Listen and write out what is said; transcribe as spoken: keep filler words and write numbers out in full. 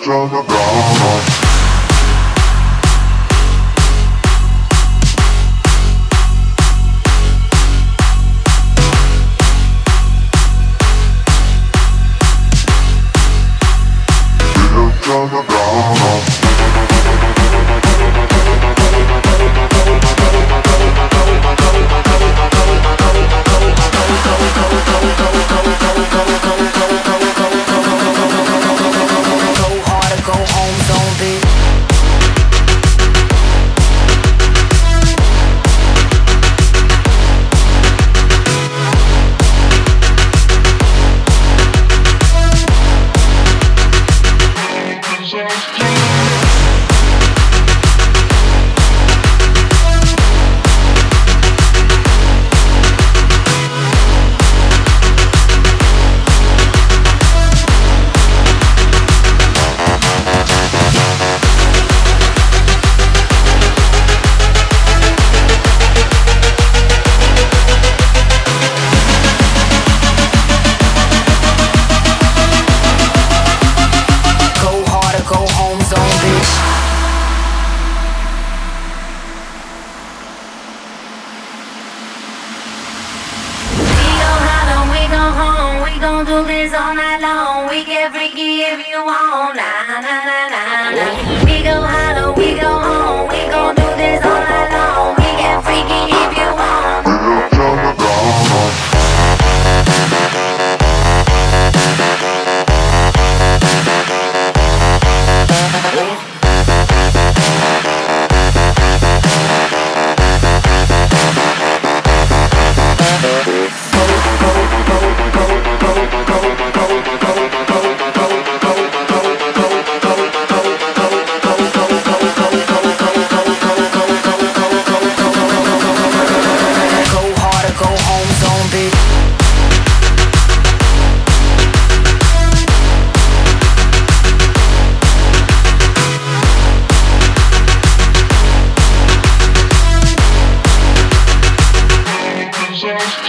turn the ground on. Turn the ground on. We gon' do this all night long. We get freaky if you want. Nah, nah, nah, nah, nah. We go holler, we go home. We gon' do this all night long. We get freaky if you want. We gon' turn the ground on. Just